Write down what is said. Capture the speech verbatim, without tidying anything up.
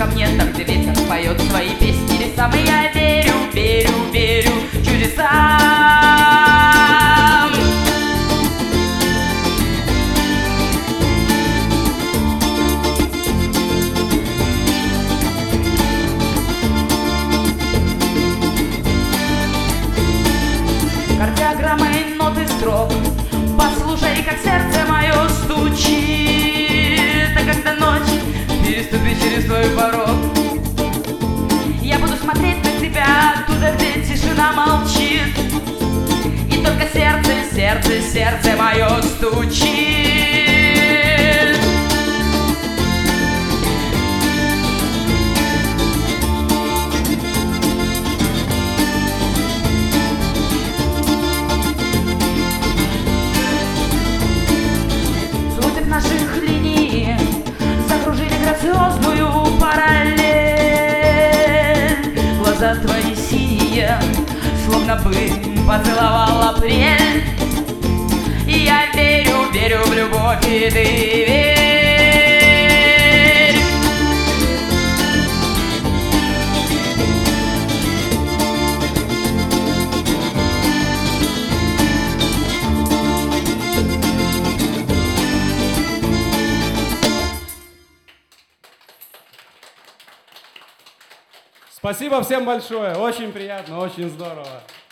ко мне, там, где ветер поет свои песни лесам. И я верю, верю, верю чудесам. Кардиограммы, ноты строк, послушай, как сердце мое стучит. А когда ночь переступит через твой порог, я буду смотреть на тебя оттуда, где тишина молчит. И только сердце, сердце, сердце мое стучит. Наших линий закружили грациозную параллель. Глаза твои синие, словно бы поцеловал апрель. И я верю, верю в любовь, и ты верь. Спасибо всем большое, очень приятно, очень здорово.